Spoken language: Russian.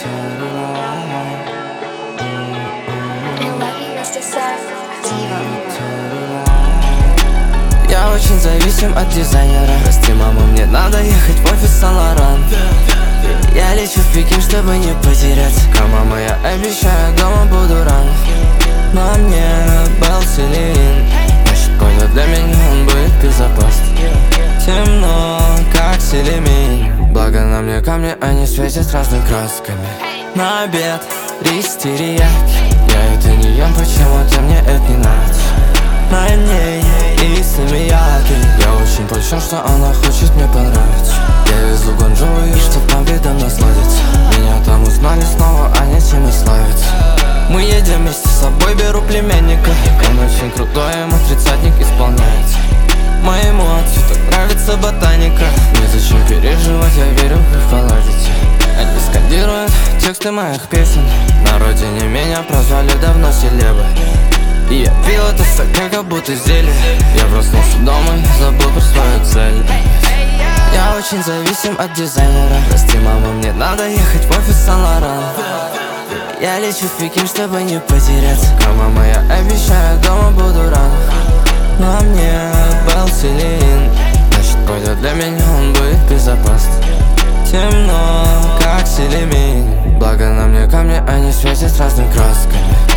Я очень зависим от дизайнера. Прости, мама, мне надо ехать в офис Сан-Лоран. Я лечу в Пекин, чтобы не потеряться. Мама, я обещаю, дома буду рано. На мне был Селин, значит, пойдет для меня, он будет безопасен. Темно, как селемень. Благо на мне камни, они светят разными красками. На обед рис терияки. Я это не ем, почему-то мне это не нравится. На ней и самияки. Я очень польщен, что она хочет мне понравиться. Я везу ганджу, и чтоб там видом насладиться. Меня там узнали снова, а нечем и славиться. Мы едем вместе с собой, беру племянника. Он очень крутой, ему 30-ник исполняется. Моему отцу так нравится ботаника. Незачем переживать, я верю, вы поладите. Они скандируют тексты моих песен. На родине меня прозвали давно селебой. И я пил это стакан, как будто зелье. Я проснулся дома и забыл про свою цель. Я очень зависим от дизайнера. Прости, мама, мне надо ехать в офис Сан-Лоран. Я лечу в Пекин, чтобы не потеряться. Мама, я обещаю, дома буду рано. На мне был Селин, значит, пойдет для меня, он будет безопасен. Темно, как селемень. Благо на мне камни, они светят разными красками.